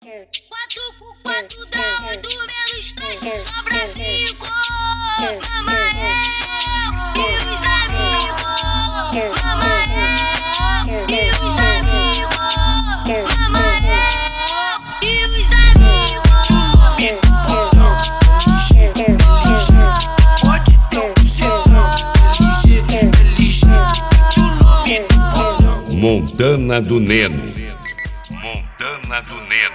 4 dá 8 menos 3, sobra 5. Mamael e os amigos. Mamael e os amigos. Mamael e os amigos. Pode ter um bucetão, LG, o nome do botão. Montana do Neno. Montana do Neno.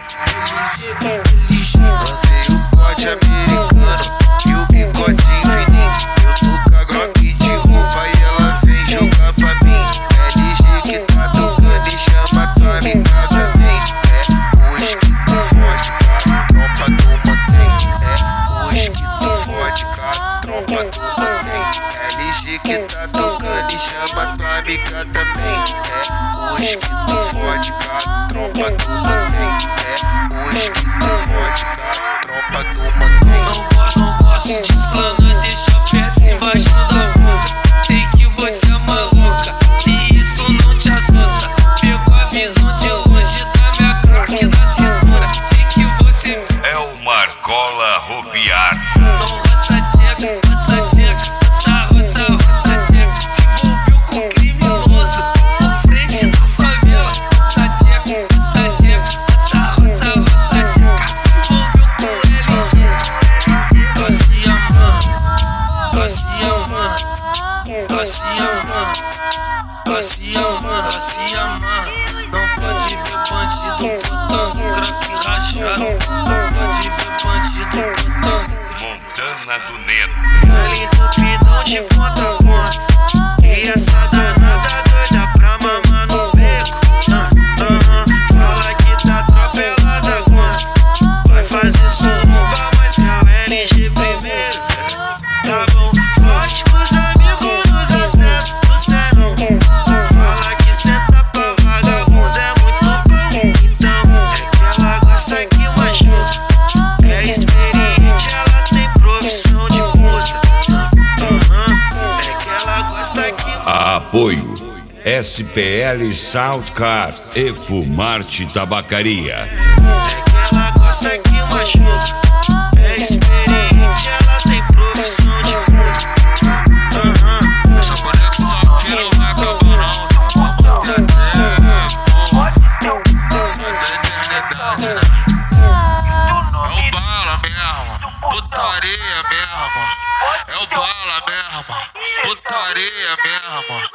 Lancei o corte americano e o bigode infinito. Eu tô com a Glock de roupa e ela vem jogar pra mim. LG que tá tocando e chama tua amiga também. É hoje que tu fode, cara, tropa tu mantém. É hoje que tu fode, cara, tropa tu mantém. LG que tá tocando e chama tua amiga também. É hoje que tu fode, cara, tropa tu mantém. É hoje que tu fode, cara, tropa tu mantém. Não gosto de explanar, deixa a peça embaixo da blusa. Sei que você é maluca e isso não te assusta. Pegou a visão de longe da minha cara aqui na cintura. Sei que você É o Marcola Roviar. não roça tcheca, roça tcheca. Se envolveu com criminoso na frente da favela. Roça tcheca, roça tcheca. Se envolveu com LG. Nós se amamos, nós se amamos, nós se amamos, nós se amamos, nós se amamos. Não pode ver bandido botando crack rachado. Não pode ver bandido botando crack. Montana do Neno. Ali entupidão de ponta a ponta. E essa danada doida pra mamar no beco. Fala que tá atropelada quanto. Vai fazer suruba, mas que é o LG primeiro. Tá bom, forte com os amigos nos acessos do serrão. Fala que senta pra vagabundo é muito bom. Então é que ela gosta que machuca. É experiente, ela tem profissão de puta. É que ela gosta que Apoio SPL Soundcar e Fumarte Tabacaria. É que ela gosta que machuca. É experiente, ela tem profissão de puta. Essa conexão aqui não vai acabar não. É o bala mesmo, putaria mesmo. É o bala mesmo, putaria mesmo.